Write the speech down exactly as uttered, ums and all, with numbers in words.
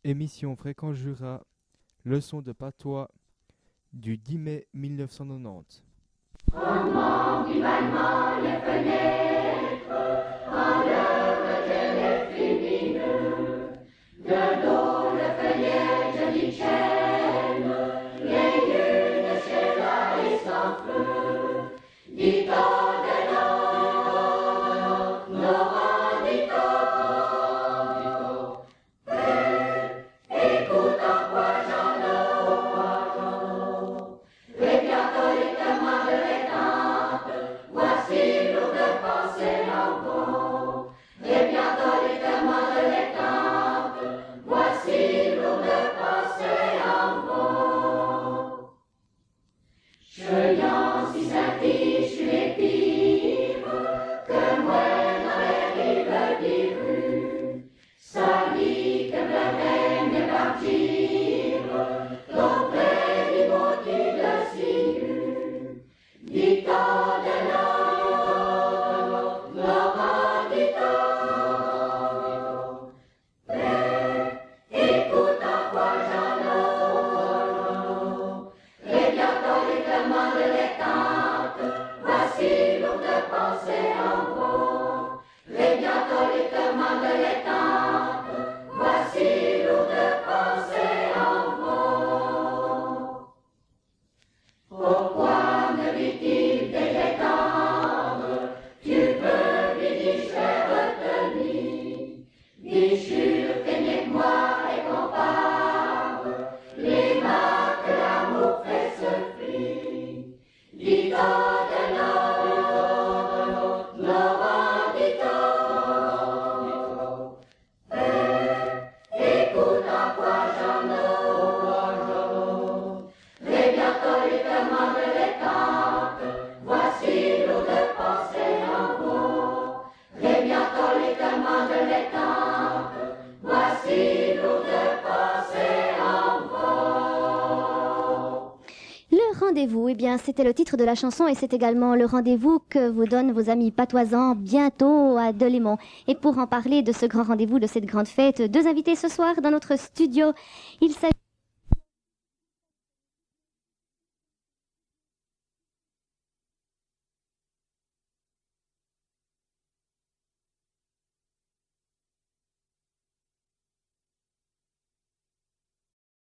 Émission Fréquent Jura, leçon de patois du dix mai mille neuf cent quatre-vingt-dix. Comment vivement les fenêtres, en l'heure de l'effémine, de l'eau le feuillet de chêne, les lunes chez la et sans feu, dit-on de l'eau, Laurent dit-on, écoute en quoi j'en ai, et bientôt les témoins de l'étante, voici lourde pensée en gros. Et bientôt les témoins de l'étante, voici lourde pensée en gros. Cheillant si s'affiche les pires, que moi dans les rives des rues, sali que le règne est partir, l'ombre du maudit de Siru, dit-on de l'eau, Laurent dit-on, écoute en quoi j'en ai, et bientôt les témoins de l'étante, voici lourde pensée en gros, et bientôt les témoins de l'étante, voici lourde pensée en gros. Pourquoi ne vit-il des tendre, tu peux lui dire je vais retenir, dis-je que moi et compare, les mains que l'amour fait se plie, dit-on de l'eau, Laurent dit-on, écoute en quoi j'en ai, et bientôt les témoins de l'étante, voici lourde pensée en gros, et bientôt les témoins de l'étante, voici lourde pensée en gros. Le rendez-vous, eh bien, c'était le titre de la chanson et c'est également le rendez-vous que vous donnent vos amis patoisans bientôt à Delémont. Et pour en parler de ce grand rendez-vous, de cette grande fête, deux invités ce soir dans notre studio. Il s'agit